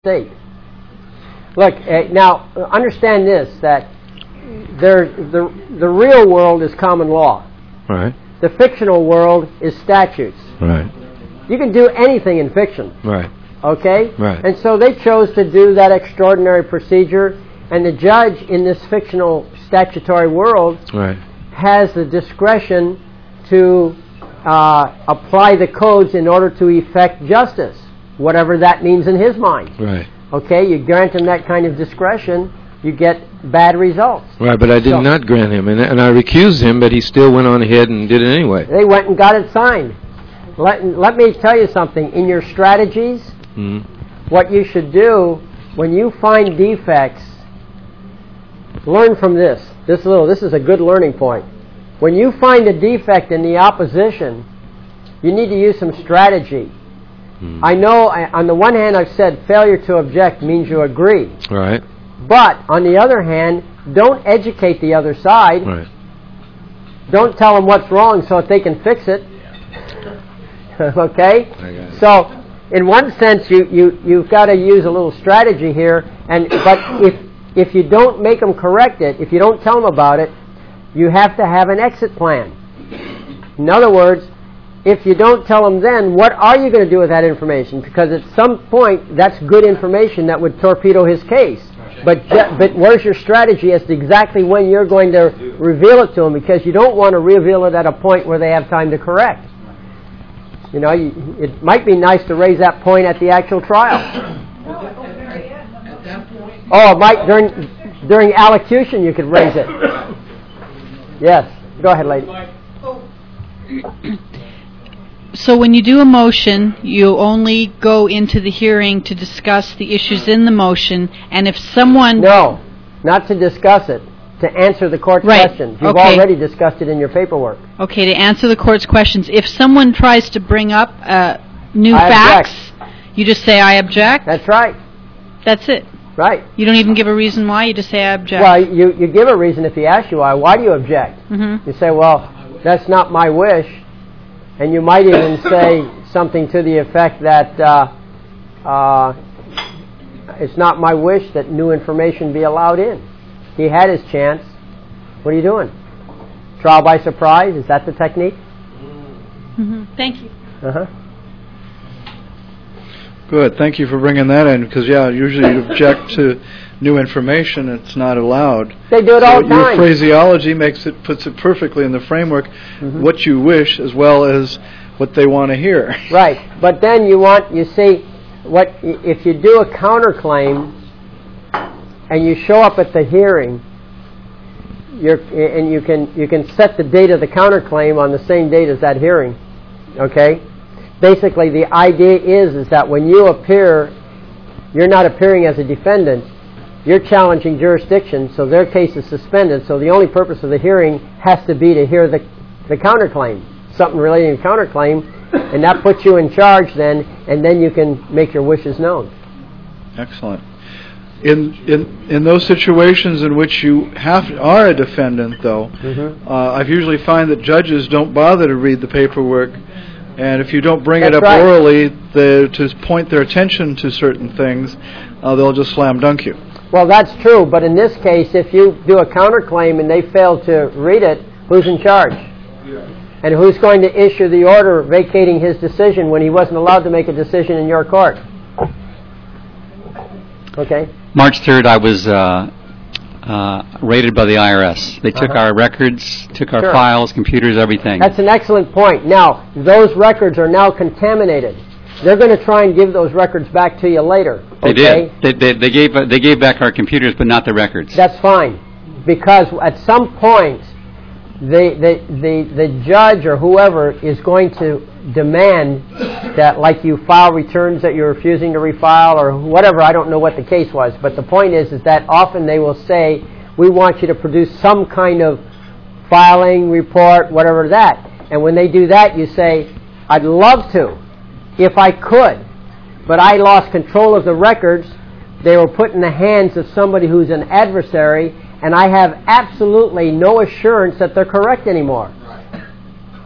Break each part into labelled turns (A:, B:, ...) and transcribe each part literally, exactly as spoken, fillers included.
A: state. Look, uh, now understand this, that there, the the real world is common law.
B: Right.
A: The fictional world is statutes.
B: Right.
A: You can do anything in fiction.
B: Right.
A: Okay?
B: Right.
A: And so they chose to do that extraordinary procedure, and the judge in this fictional statutory world
B: Right.
A: has the discretion to uh, apply the codes in order to effect justice, whatever that means in his mind.
B: Right.
A: Okay, you grant him that kind of discretion, you get bad results.
B: Right, but I did
A: So-
B: not grant him, and, and I recused him, but he still went on ahead and did it anyway.
A: They went and got it signed. Let, let me tell you something. In your strategies,
B: Mm-hmm.
A: what you should do when you find defects, learn from this. This little, this is a good learning point. When you find a defect in the opposition, you need to use some strategy.
B: Mm-hmm.
A: I know, I, on the one hand, I've said failure to object means you agree.
B: Right.
A: But, on the other hand, don't educate the other side.
B: Right.
A: Don't tell them what's wrong so that they can fix it. Okay?
B: I got it.
A: So, in one sense, you, you, you've got to use a little strategy here. And But if, if you don't make them correct it, if you don't tell them about it, you have to have an exit plan. In other words, if you don't tell them then, what are you going to do with that information? Because at some point, that's good information that would torpedo his case. But ju- but where's your strategy as to exactly when you're going to reveal it to them? Because you don't want to reveal it at a point where they have time to correct. You know, you, it might be nice to raise that point at the actual trial. Oh, it might during during allocution you could raise it. Yes, go ahead, lady.
C: So when you do a motion, you only go into the hearing to discuss the issues in the motion, and if someone...
A: No, not to discuss it, to answer the court's
C: Right.
A: questions. You've
C: Okay.
A: already discussed it in your paperwork.
C: Okay, to answer the court's questions. If someone tries to bring up uh, new
A: I
C: facts, you just say, I object.
A: That's right,
C: That's it.
A: right.
C: You don't even give a reason why, you just say, I object.
A: Well, you, you give a reason if he asks you why. Why do you object?
C: Mm-hmm.
A: You say, well, that's not my wish. And you might even say something to the effect that uh, uh, it's not my wish that new information be allowed in. He had his chance. What are you doing? Trial by surprise? Is that the technique?
C: Mm-hmm. Thank you.
A: Uh-huh.
D: Good. Thank you for bringing that in, because, yeah, usually you object to new information, it's not allowed.
A: They do it all
D: So
A: the
D: your
A: time.
D: phraseology makes it puts it perfectly in the framework,
A: Mm-hmm.
D: what you wish as well as what they want to hear.
A: Right. But then you want, you see, what if you do a counterclaim and you show up at the hearing, you're, and you can you can set the date of the counterclaim on the same date as that hearing. Okay? Basically, the idea is is that when you appear, you're not appearing as a defendant. You're challenging jurisdiction, so their case is suspended. So the only purpose of the hearing has to be to hear the the counterclaim, something relating to counterclaim, and that puts you in charge then, and then you can make your wishes known.
D: Excellent. In in in those situations in which you have are a defendant, though,
A: Mm-hmm.
D: uh, I've usually find that judges don't bother to read the paperwork, and if you don't bring
A: That's
D: it up
A: right.
D: orally the, to point their attention to certain things, uh, they'll just slam dunk you.
A: Well, that's true, but in this case, if you do a counterclaim and they fail to read it, who's in charge? And who's going to issue the order vacating his decision when he wasn't allowed to make a decision in your court? Okay?
E: March third, I was uh, uh, raided by the I R S. They took
A: Uh-huh.
E: our records, took our
A: Sure.
E: files, computers, everything.
A: That's an excellent point. Now, those records are now contaminated. They're going to try and give those records back to you later.
E: They
A: Okay?
E: did. They, they, they gave uh, they gave back our computers, but not the records.
A: That's fine, because at some point, the, the the the judge or whoever is going to demand that, like, you file returns that you're refusing to refile or whatever. I don't know what the case was, but the point is, is that often they will say, "We want you to produce some kind of filing report, whatever that." And when they do that, you say, "I'd love to, if I could, but I lost control of the records. They were put in the hands of somebody who's an adversary, and I have absolutely no assurance that they're correct anymore."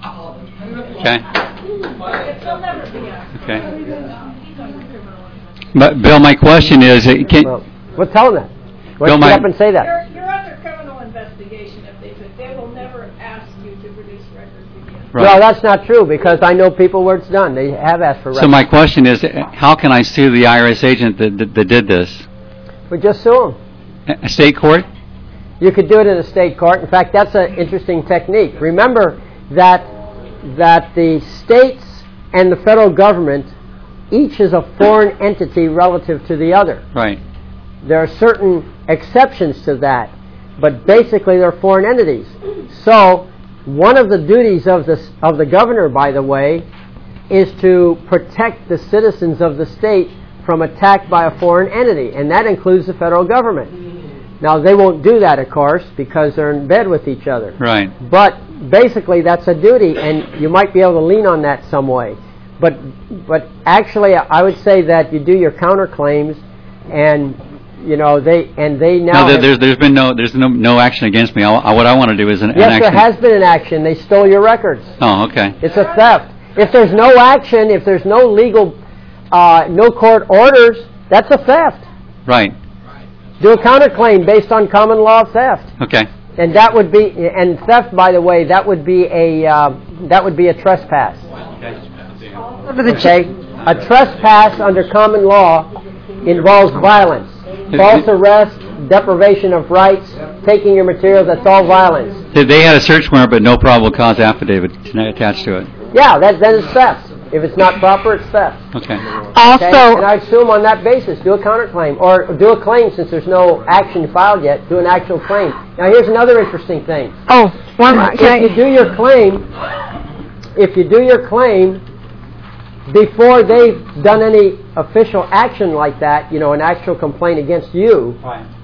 E: Okay. Okay. But Bill, my question is, uh, can,
A: Well, well tell them that. Why
E: Bill,
A: don't you
E: my-
A: get up and say that?
F: You're, you're under criminal investigation if they do. They will never ask you to produce records again.
E: right.
A: No, that's not true, because I know people where it's done. They have asked for records.
E: So my question is, uh, how can I sue the I R S agent that, that, that did this?
A: We just sue them.
E: A state court?
A: You could do it in a state court. In fact, that's an interesting technique. Remember that that the states and the federal government each is a foreign entity relative to the other.
E: Right.
A: There are certain exceptions to that, but basically they're foreign entities. So one of the duties of the of the governor, by the way, is to protect the citizens of the state from attack by a foreign entity, and that includes the federal government. Now, they won't do that, of course, because they're in bed with each other.
E: Right.
A: But basically, that's a duty, and you might be able to lean on that some way. But but actually, I would say that you do your counterclaims, and you know they and they now.
E: No, there,
A: have-
E: there's there's been no there's no no action against me. I, I, what I want to do is an, an
A: yes,
E: action.
A: there has been an action. They stole your records.
E: Oh, okay.
A: It's a theft. If there's no action, if there's no legal, uh, no court orders, that's a theft.
E: Right.
A: Do a counterclaim based on common law theft,
E: Okay.
A: and that would be and theft. By the way, that would be a uh, that would be a trespass. Okay, a trespass under common law involves violence, false arrest, deprivation of rights, taking your materials. That's all violence.
E: They, they had a search warrant, but no probable cause affidavit attached to it.
A: Yeah, that then it's theft. If it's not proper, it's theft.
E: Okay.
A: Okay?
G: Also,
A: And I'd sue them on that basis. Do a counterclaim. Or do a claim since there's no action filed yet. Do an actual claim. Now here's another interesting thing.
G: oh, one more.
A: If
G: Can
A: you
G: I,
A: do your claim, if you do your claim before they've done any official action like that, you know, an actual complaint against you,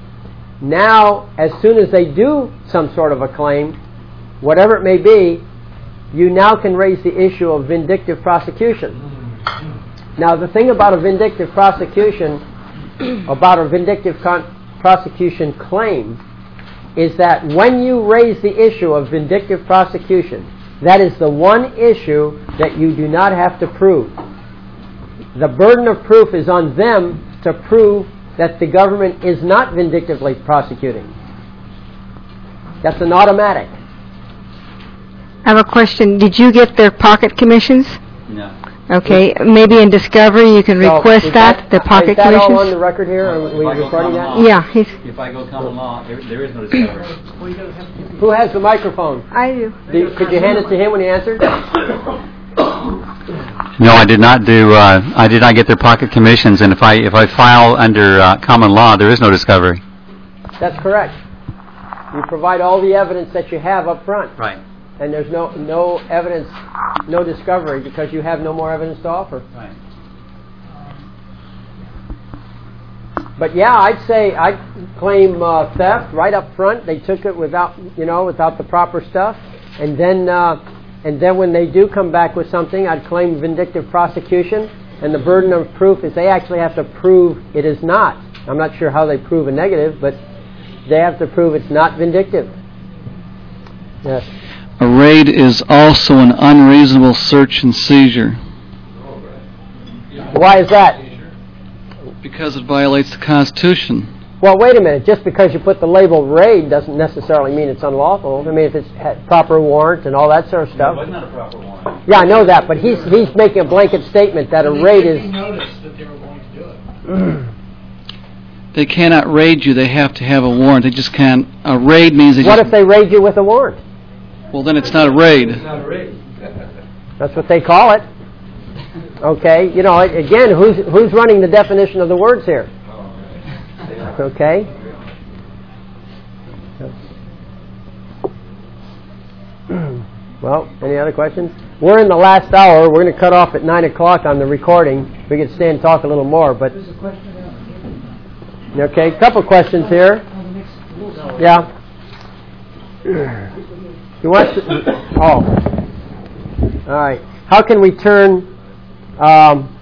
A: now as soon as they do some sort of a claim, whatever it may be, you now can raise the issue of vindictive prosecution. Now, the thing about a vindictive prosecution, about a vindictive con- prosecution claim, is that when you raise the issue of vindictive prosecution, that is the one issue that you do not have to prove. The burden of proof is on them to prove that the government is not vindictively prosecuting. That's an automatic.
G: I have a question. Did you get their pocket commissions?
E: No.
G: Okay, maybe in discovery you can
A: So,
G: request
A: is
G: that, the pocket
A: Is that all on the
G: commissions?
A: record here? Are we recording that?
G: Yeah, he's,
E: If I go common law, there, there is no discovery.
A: Who has the microphone?
G: I do.
A: Do, could you hand it to him when he answered?
E: No, I did not do. Uh, I did not get their pocket commissions, and if I if I file under uh, common law, there is no discovery.
A: That's correct. You provide all the evidence that you have up front.
E: Right.
A: And there's no no evidence, no discovery, because you have no more evidence to offer.
E: Right.
A: But yeah, I'd say I'd claim uh, theft right up front. They took it without, you know, without the proper stuff, and then uh, and then when they do come back with something, I'd claim vindictive prosecution. And the burden of proof is they actually have to prove it is not. I'm not sure how they prove a negative, but they have to prove it's not vindictive. Yes.
H: A raid is also an unreasonable search and seizure
A: Why is that?
H: because it violates the Constitution.
A: Well, wait a minute. Just because you put the label raid doesn't necessarily mean it's unlawful. I mean, if it's had proper warrant and all that sort of stuff.
E: not a proper warrant.
A: Yeah, I know that, but he's he's making a blanket statement that a raid is.
I: noticed that they were going to do it.
H: They cannot raid you. They have to have a warrant. They just can't. A raid means they
A: What
H: just.
A: if they raid you with a warrant?
H: Well, then it's not a raid.
A: That's what they call it. Okay, you know, again, who's who's running the definition of the words here? Okay. Well, any other questions? We're in the last hour. We're going to cut off at nine o'clock on the recording. We could stay and talk a little more, but okay. A couple questions here. Yeah. You want to? Oh. All right. How can we turn um,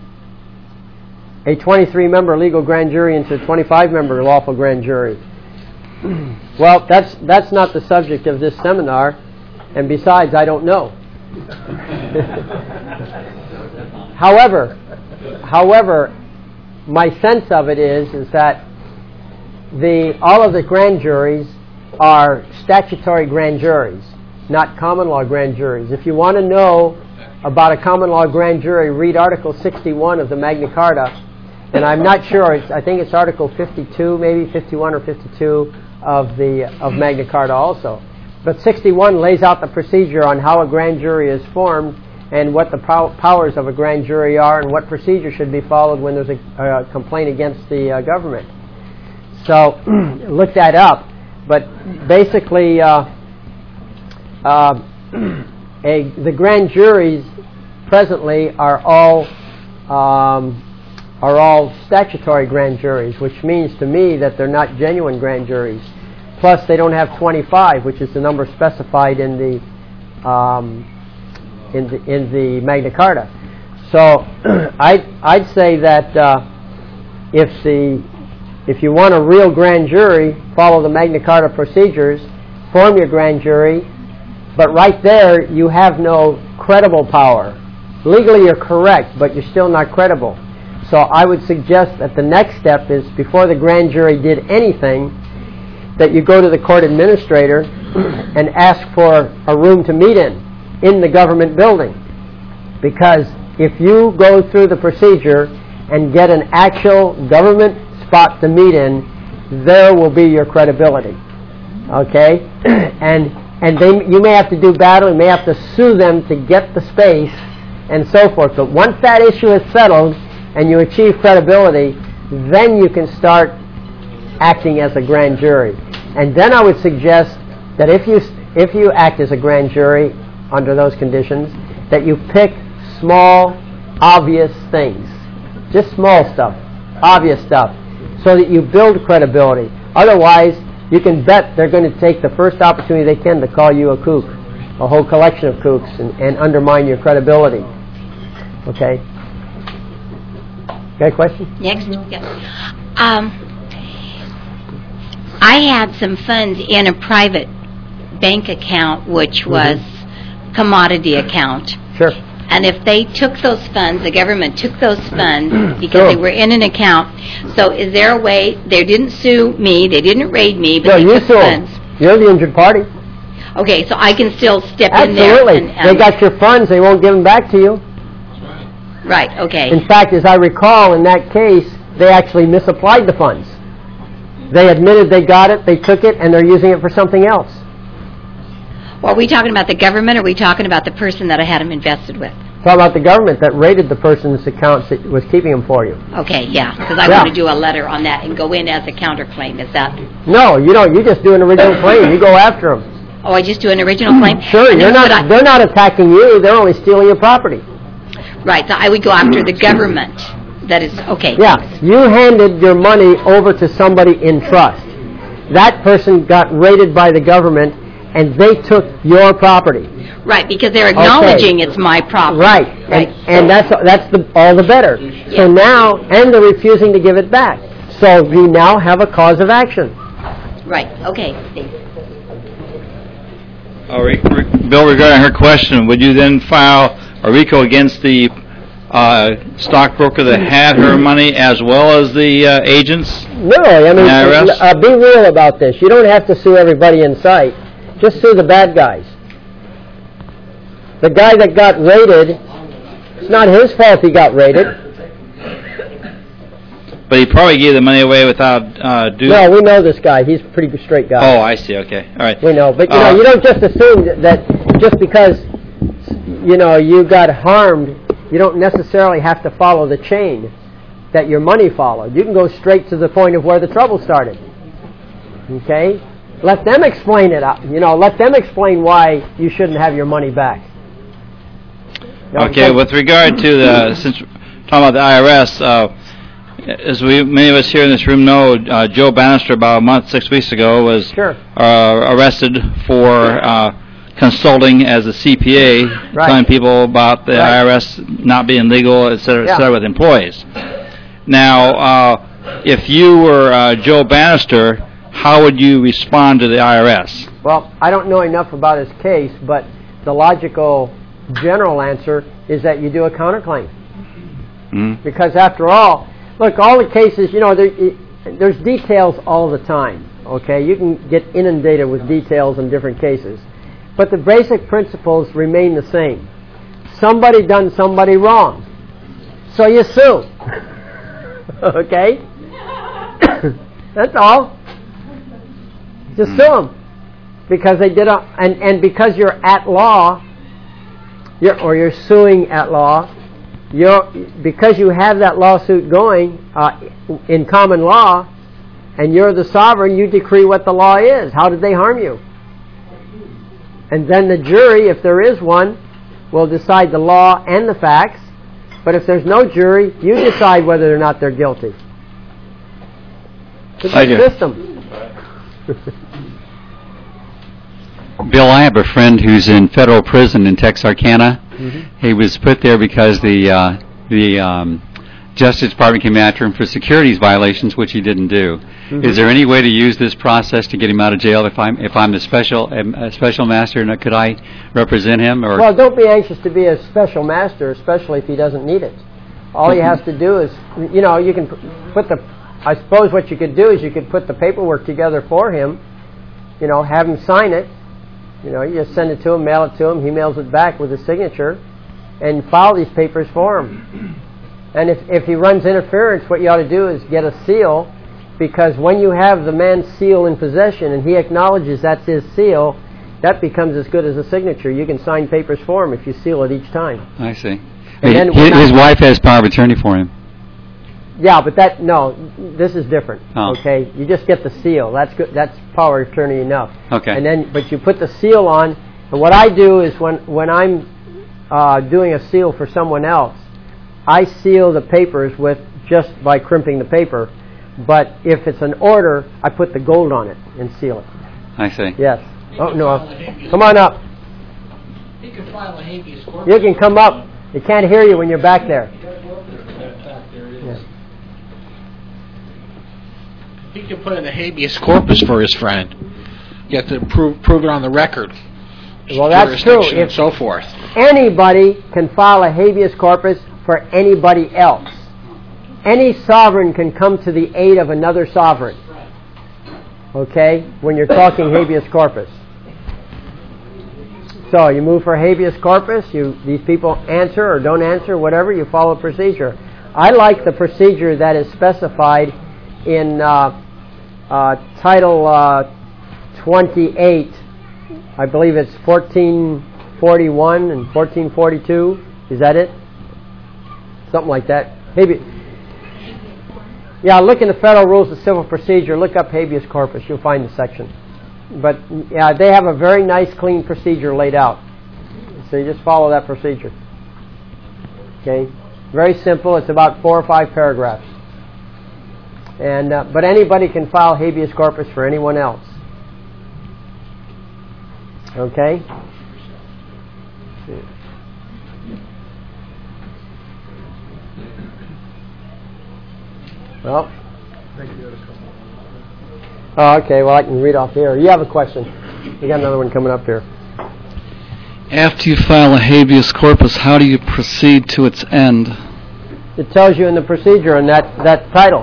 A: a twenty-three member legal grand jury into a twenty-five member lawful grand jury? Well, that's that's not the subject of this seminar, and besides, I don't know. However, however, my sense of it is is that the all of the grand juries are statutory grand juries, not common law grand juries. If you want to know about a common law grand jury, read Article sixty-one of the Magna Carta, and I'm not sure. It's, I think it's Article fifty-two, maybe fifty-one or fifty-two of the of Magna Carta also. But sixty-one lays out the procedure on how a grand jury is formed and what the pow- powers of a grand jury are and what procedure should be followed when there's a uh, complaint against the uh, government. So look that up. But basically, uh, uh, a, the grand juries presently are all um, are all statutory grand juries, which means to me that they're not genuine grand juries. Plus, they don't have twenty-five, which is the number specified in the um, in the in the Magna Carta. So, I'd I'd say that uh, if the if you want a real grand jury, follow the Magna Carta procedures, form your grand jury, but right there you have no credible power. Legally, you're correct, but you're still not credible. So, I would suggest that the next step is before the grand jury did anything, that you go to the court administrator and ask for a room to meet in, in the government building. Because if you go through the procedure and get an actual government spot to meet in, there will be your credibility. Okay? And and they you may have to do battle, you may have to sue them to get the space and so forth. But once that issue is settled and you achieve credibility, then you can start acting as a grand jury. And then I would suggest that if you if you act as a grand jury under those conditions, that you pick small, obvious things. Just small stuff, obvious stuff, so that you build credibility. Otherwise, you can bet they're going to take the first opportunity they can to call you a kook, a whole collection of kooks, and, and undermine your credibility. Okay? Got a question?
J: Next. Yeah. Um, I had some funds in a private bank account, which was mm-hmm. commodity account.
A: Sure.
J: And if they took those funds, the government took those funds because
A: sure.
J: they were in an account. So is there a way, they didn't sue me, they didn't raid me, but
A: no,
J: they
A: you
J: took
A: sue
J: funds.
A: You're the injured party.
J: Okay, so I can still step
A: Absolutely.
J: in there.
A: Absolutely.
J: And, um,
A: they got your funds, they won't give them back to you.
J: Right, okay.
A: In fact, as I recall, in that case, they actually misapplied the funds. They admitted they got it, they took it, and they're using it for something else.
J: Well, are we talking about the government, or are we talking about the person that I had them invested with?
A: Talk about the government that raided the person's accounts that was keeping them for you.
J: Okay, yeah, because I
A: yeah.
J: want to do a letter on that and go in as a counterclaim. Is that?
A: No, you don't. You just do an original claim. You go after them.
J: Oh, I just do an original claim?
A: Sure, you're not. I, they're not attacking you. They're only stealing your property.
J: Right, so I would go after the government. That is, okay.
A: Yeah, you handed your money over to somebody in trust. That person got raided by the government, and they took your property.
J: Right, because they're acknowledging
A: okay.
J: it's my property.
A: Right,
J: right.
A: And, and that's that's the, all the better.
J: Yeah.
A: So now, and they're refusing to give it back. So you now have a cause of action.
J: Right, okay. Thanks.
K: Oh, re- re- Bill, regarding her question, would you then file a RICO against the uh, stockbroker that had her money as well as the uh, agents?
A: No, I mean, uh, be real about this. You don't have to sue everybody in sight. Just sue the bad guys. The guy that got raided, it's not his fault he got raided.
K: But he probably gave the money away without uh, due...
A: No, we know this guy. He's a pretty straight guy.
K: Oh, I see. Okay. All right.
A: We know. But, you
K: uh,
A: know, you don't just assume that, that just because, you know, you got harmed, you don't necessarily have to follow the chain that your money followed. You can go straight to the point of where the trouble started. Okay? Let them explain it. You know, let them explain why you shouldn't have your money back.
K: No, okay, with regard to the, since we're talking about the I R S, uh, as we many of us here in this room know, uh, Joe Bannister about a month, six weeks ago was
A: sure.
K: uh, arrested for uh, consulting as a C P A,
A: right.
K: telling people about the
A: right.
K: I R S not being legal, et cetera, et cetera,
A: yeah.
K: with employees. Now, uh, if you were uh, Joe Bannister, how would you respond to the I R S?
A: Well, I don't know enough about his case, but the logical general answer is that you do a counterclaim.
K: Mm-hmm.
A: Because after all, Look, all the cases, you know, there, there's details all the time, okay? You can get inundated with details in different cases. But the basic principles remain the same. Somebody done somebody wrong. So you sue. Okay? That's all. Just sue them. Because they did a, and, and because you're at law, you're, or you're suing at law, you're, because you have that lawsuit going uh, in common law, and you're the sovereign, you decree what the law is. How did they harm you? And then the jury, if there is one, will decide the law and the facts. But if there's no jury, you decide whether or not they're guilty. It's a good system.
E: Bill, I have a friend who's in federal prison in Texarkana.
A: Mm-hmm.
E: He was put there because the uh, the um, Justice Department came after him for securities violations, which he didn't do. Mm-hmm. Is there any way to use this process to get him out of jail? If I'm if I'm the special a special master, could I represent him? Or
A: well, don't be anxious to be a special master, especially if he doesn't need it. All he has to do is, you know, you can put the. I suppose what you could do is you could put the paperwork together for him. You know, have him sign it. You know, you just send it to him, mail it to him. He mails it back with his signature, and file these papers for him. And if if he runs interference, what you ought to do is get a seal, because when you have the man's seal in possession and he acknowledges that's his seal, that becomes as good as a signature. You can sign papers for him if you seal it each time.
E: I see.
A: And then
E: his his wife has power of attorney for him.
A: Yeah, but that no, this is different.
E: Oh.
A: Okay, you just get the seal. That's good. That's power of attorney enough.
E: Okay.
A: And then, but you put the seal on. And what I do is when when I'm uh, doing a seal for someone else, I seal the papers with just by crimping the paper. But if it's an order, I put the gold on it and seal it.
E: I see.
A: Yes. Oh no, come on up.
I: He can file a habeas corpus.
A: You can come up. They can't hear you when you're back there. Yeah.
I: He can put in a habeas corpus for his friend. You have to prove prove it on the record.
A: Well, that's true.
I: And
A: If
I: so forth.
A: Anybody can file a habeas corpus for anybody else. Any sovereign can come to the aid of another sovereign. Okay? When you're talking habeas corpus. So you move for habeas corpus, you these people answer or don't answer, whatever, you follow procedure. I like the procedure that is specified in uh, uh, Title uh, twenty-eight. I believe it's fourteen forty-one and fourteen forty-two. Is that it? Something like that. Habeas. Yeah, look in the Federal Rules of Civil Procedure. Look up habeas corpus. You'll find the section. But yeah, they have a very nice, clean procedure laid out. So you just follow that procedure. Okay, very simple. It's about four or five paragraphs. And uh, but anybody can file habeas corpus for anyone else. Okay. Well. Oh, okay. Well, I can read off here. You have a question? We got another one coming up here.
H: After you file a habeas corpus, how do you proceed to its end?
A: It tells you in the procedure in that, that title.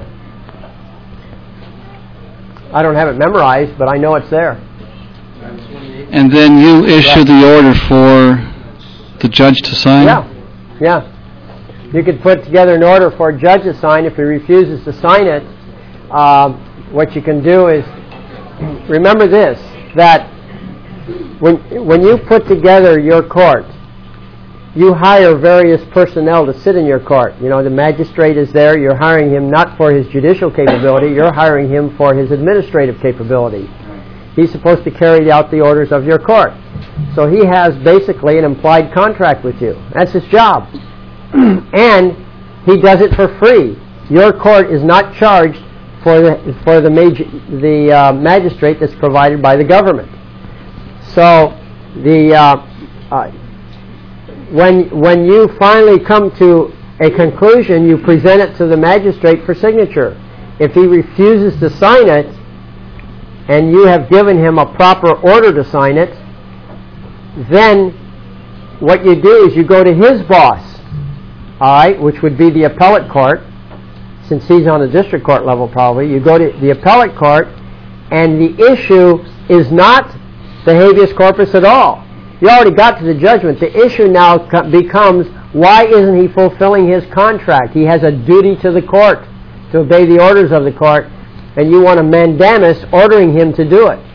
A: I don't have it memorized, but I know it's there.
H: And then you issue
A: Right.
H: the order for the judge to sign?
A: Yeah, yeah. You could put together an order for a judge to sign. If he refuses to sign it, uh, what you can do is, remember this, that when when you put together your court, you hire various personnel to sit in your court. You know, the magistrate is there. You're hiring him not for his judicial capability. You're hiring him for his administrative capability. He's supposed to carry out the orders of your court. So he has basically an implied contract with you. That's his job. And he does it for free. Your court is not charged for the for the major, the uh, magistrate that's provided by the government. So the uh, uh, when when you finally come to a conclusion, you present it to the magistrate for signature. If he refuses to sign it, and you have given him a proper order to sign it, then what you do is you go to his boss, all right, which would be the appellate court, since he's on the district court level probably, you go to the appellate court, and the issue is not the habeas corpus at all. You already got to the judgment. The issue now co- becomes, why isn't he fulfilling his contract? He has a duty to the court to obey the orders of the court, and you want a mandamus ordering him to do it.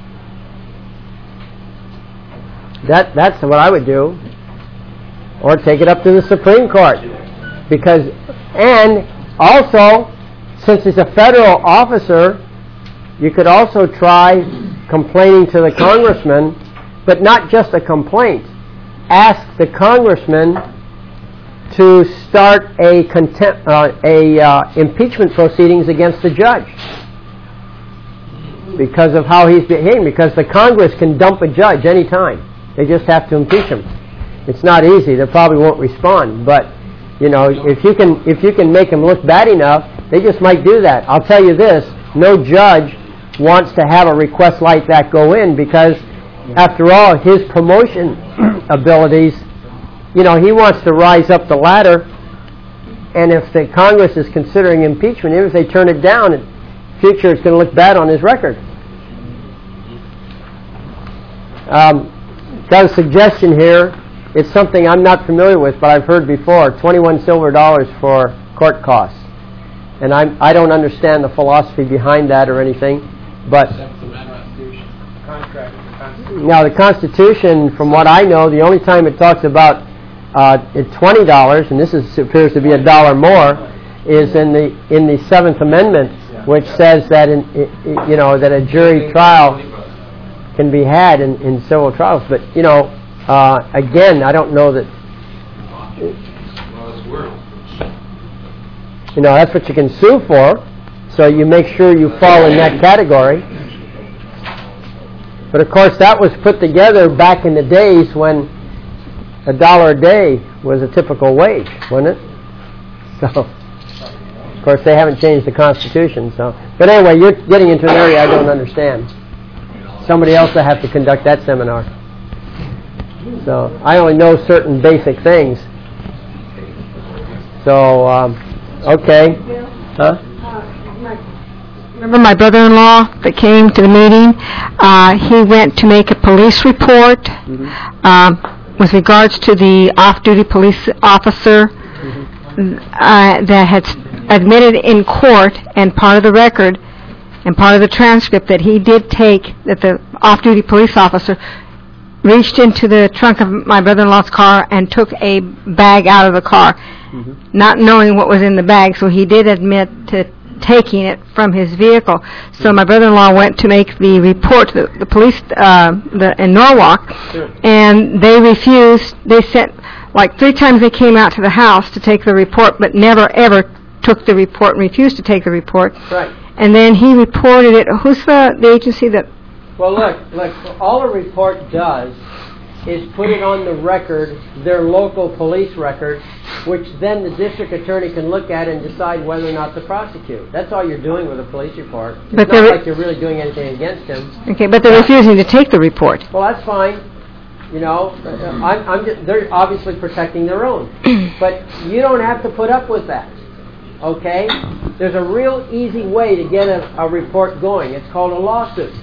A: That that's what I would do. Or take it up to the Supreme Court. Because, and also, since he's a federal officer, you could also try complaining to the congressman, but not just a complaint. Ask the congressman to start a contempt, uh, a uh, impeachment proceedings against the judge because of how he's behaving. Because the Congress can dump a judge anytime. They just have to impeach him. It's not easy. They probably won't respond, but you know, if you can if you can make him look bad enough, they just might do that. I'll tell you this: no judge wants to have a request like that go in because, after all, his promotion abilities, you know, he wants to rise up the ladder, and if the Congress is considering impeachment, even if they turn it down, in future it's going to look bad on his record. Um, got a suggestion here. It's something I'm not familiar with, but I've heard before, twenty-one silver dollars for court costs. And I'm, I don't understand the philosophy behind that or anything, but now the Constitution, from what I know, the only time it talks about uh, twenty dollars, and this is, appears to be a dollar more, is in the in the Seventh Amendment, which says that in, you know, that a jury trial can be had in, in civil trials. But you know, uh, again, I don't know that. You know, that's what you can sue for. So you make sure you fall in that category. But of course, that was put together back in the days when a dollar a day was a typical wage, wasn't it? So, of course, they haven't changed the Constitution. So, but anyway, you're getting into an area I don't understand. Somebody else will have to conduct that seminar. So, I only know certain basic things. So, um, okay, huh?
G: Remember my brother-in-law that came to the meeting? Uh, he went to make a police report mm-hmm. um, with regards to the off-duty police officer mm-hmm. uh, that had admitted in court, and part of the record and part of the transcript that he did take, that the off-duty police officer reached into the trunk of my brother-in-law's car and took a bag out of the car, mm-hmm. not knowing what was in the bag, so he did admit to taking it from his vehicle. So my brother-in-law went to make the report to the, the police uh, the, in Norwalk, sure. and they refused. They sent, like three times they came out to the house to take the report, but never ever took the report and refused to take the report.
A: Right.
G: And then he reported it. Who's the, the agency that...
A: Well, look, look, all a report does is put it on the record, their local police record, which then the district attorney can look at and decide whether or not to prosecute. That's all you're doing with a police report. It's but not like you're really doing anything against him.
G: Okay, but they're refusing to take the report.
A: Well, that's fine. You know, I'm, I'm just, they're obviously protecting their own. But you don't have to put up with that. Okay? There's a real easy way to get a, a report going. It's called a lawsuit.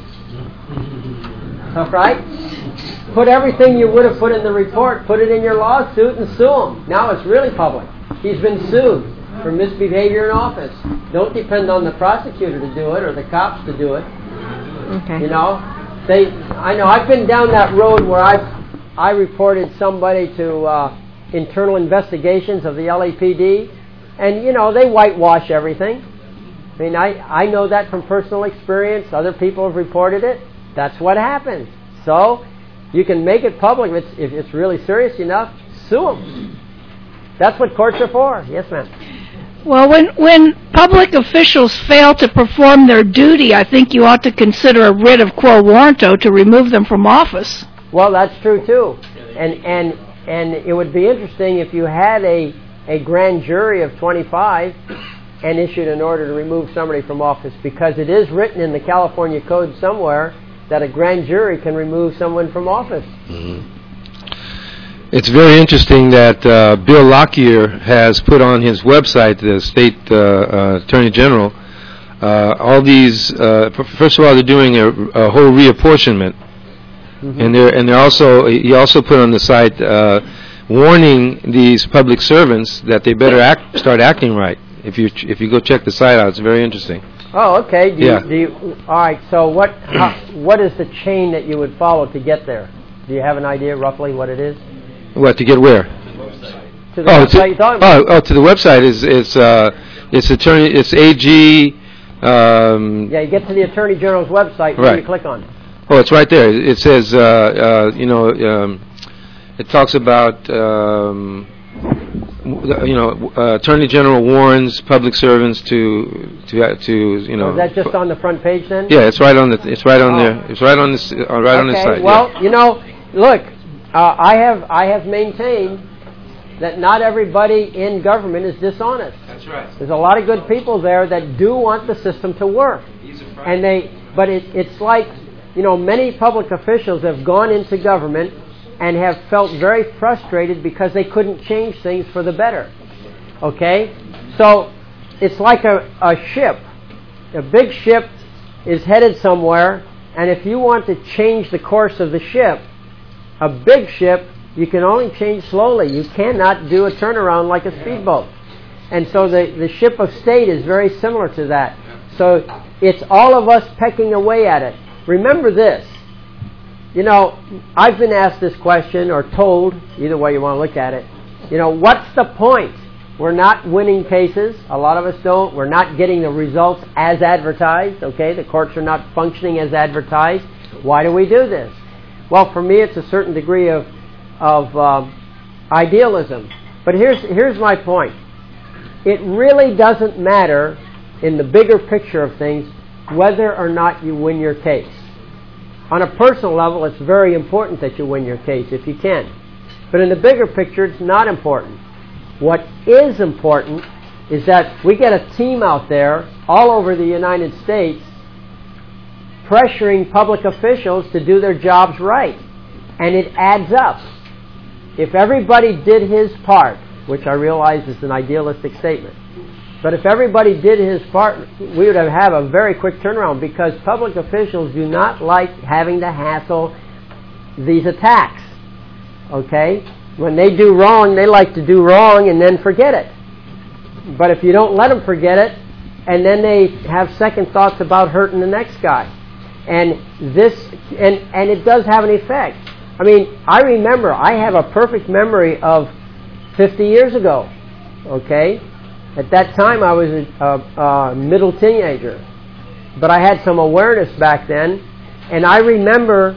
A: All right? Put everything you would have put in the report, put it in your lawsuit and sue him. Now it's really public. He's been sued for misbehavior in office. Don't depend on the prosecutor to do it or the cops to do it.
G: Okay.
A: You know, they. I know. I've been down that road where I, I reported somebody to uh, internal investigations of the L A P D, and you know they whitewash everything. I mean, I I know that from personal experience. Other people have reported it. That's what happens. So. You can make it public if it's, if it's really serious enough. Sue them. That's what courts are for. Yes, ma'am.
F: Well, when when public officials fail to perform their duty, I think you ought to consider a writ of quo warranto to remove them from office.
A: Well, that's true too. And and and it would be interesting if you had a a grand jury of twenty-five and issued an order to remove somebody from office, because it is written in the California Code somewhere that a grand jury can remove someone from office.
B: Mm-hmm. It's very interesting that uh, Bill Lockyer has put on his website, the state uh, uh, attorney general, uh, all these. Uh, first of all, they're doing a, a whole reapportionment, mm-hmm. and they're and they're also he also put on the site uh, warning these public servants that they better act, start acting right. If you if you go check the site out, it's very interesting.
A: Oh, okay. Do
B: yeah.
A: You, do you, all right. So what how, what is the chain that you would follow to get there? Do you have an idea roughly what it is?
B: What, to get where?
A: To the
B: oh,
A: website
B: to,
A: you're talking about?
B: oh, oh, to the website is it's uh it's attorney it's A G. Um,
A: yeah, you get to the Attorney General's website. What
B: right.
A: do you click on?
B: Oh, it's right there. It says uh, uh, you know um, it talks about um, you know uh, Attorney General warns public servants to to to you know.
A: Oh, is that just on the front page then?
B: Yeah, it's right on the it's right on
A: oh.
B: there. It's right on this uh, right
A: okay,
B: on the site.
A: Well,
B: yeah.
A: you know, look. Uh, I have I have maintained that not everybody in government is dishonest.
B: That's right.
A: There's a lot of good people there that do want the system to work, and they. But it, it's like, you know, many public officials have gone into government and have felt very frustrated because they couldn't change things for the better. Okay, so it's like a, a ship. A big ship is headed somewhere, and if you want to change the course of the ship. A big ship, you can only change slowly. You cannot do a turnaround like a speedboat. And so the, the ship of state is very similar to that. So it's all of us pecking away at it. Remember this. You know, I've been asked this question or told, either way you want to look at it, you know, what's the point? We're not winning cases. A lot of us don't. We're not getting the results as advertised. Okay, the courts are not functioning as advertised. Why do we do this? Well, for me, it's a certain degree of of um, idealism. But here's here's my point. It really doesn't matter in the bigger picture of things whether or not you win your case. On a personal level, it's very important that you win your case if you can. But in the bigger picture, it's not important. What is important is that we get a team out there all over the United States pressuring public officials to do their jobs right. And it adds up. If everybody did his part, which I realize is an idealistic statement, but if everybody did his part, we would have, have a very quick turnaround because public officials do not like having to hassle these attacks. Okay? When they do wrong, they like to do wrong and then forget it. But if you don't let them forget it, and then they have second thoughts about hurting the next guy. And this, and, and it does have an effect. I mean, I remember, I have a perfect memory of fifty years ago, okay? At that time, I was a, a, a middle teenager. But I had some awareness back then, and I remember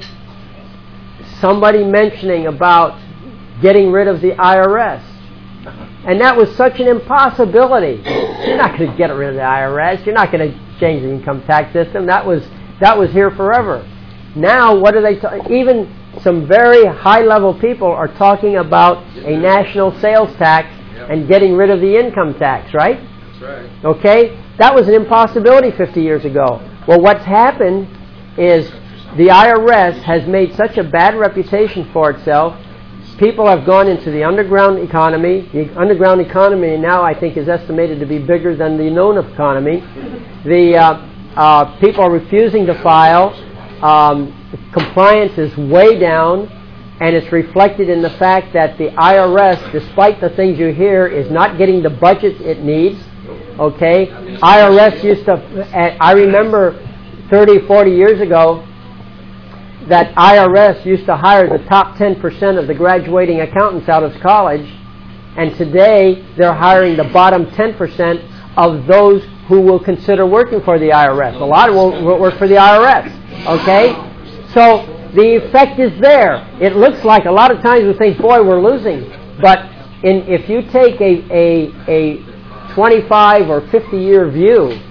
A: somebody mentioning about getting rid of the I R S. And that was such an impossibility. You're not going to get rid of the I R S. You're not going to change the income tax system. That was that was here forever. Now, what are they? Ta- even some very high-level people are talking about a national sales tax and getting rid of the income tax. Right?
B: That's right.
A: Okay, that was an impossibility fifty years ago. Well, what's happened is the I R S has made such a bad reputation for itself. People have gone into the underground economy. The underground economy now, I think, is estimated to be bigger than the known economy. The uh, uh, people are refusing to file. Um, compliance is way down, and it's reflected in the fact that the I R S, despite the things you hear, is not getting the budget it needs. Okay, I R S used to. I remember thirty, forty years ago, that I R S used to hire the top ten percent of the graduating accountants out of college, and today they're hiring the bottom ten percent of those who will consider working for the I R S. A lot of will, will work for the I R S. Okay? So the effect is there. It looks like a lot of times we think, boy, we're losing. But in, if you take a, a, a twenty-five or fifty year view,